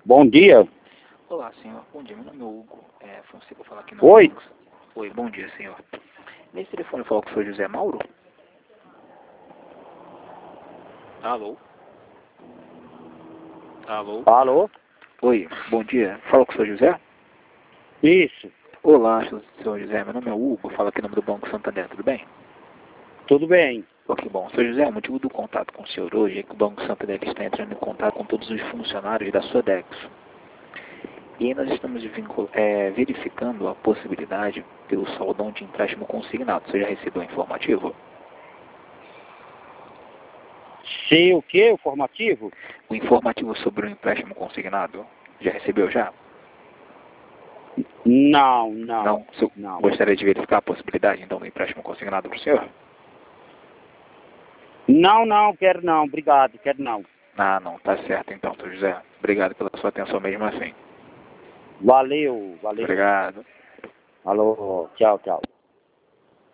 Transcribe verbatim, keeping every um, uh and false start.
Bom dia. Olá, senhor. Bom dia. Meu nome é Hugo. É, Fonseca falar aqui no... Oi. Oi, bom dia, senhor. Nesse telefone falou que foi José Mauro? Alô? Alô? Alô? Oi, bom dia. Falou com o senhor José? Isso. Olá, senhor José. Meu nome é Hugo. Falo aqui no nome do Banco Santander. Tudo bem? Tudo bem. Ok, bom. senhor José, o motivo do contato com o senhor hoje é que o Banco Santander está entrando em contato com todos os funcionários da Sodexo. E aí nós estamos vincul- é, verificando a possibilidade pelo saldão de empréstimo consignado. Você já recebeu o informativo? Sei o que? O formativo? O informativo sobre o empréstimo consignado? Já recebeu já? Não, não. Não? O senhor Não. gostaria de verificar a possibilidade, então, do empréstimo consignado para o senhor? Não, não, quero não. Obrigado, quero não. Ah, não. Tá certo, então, senhor José. Obrigado pela sua atenção mesmo assim. Valeu, valeu. Obrigado. Alô, tchau, tchau.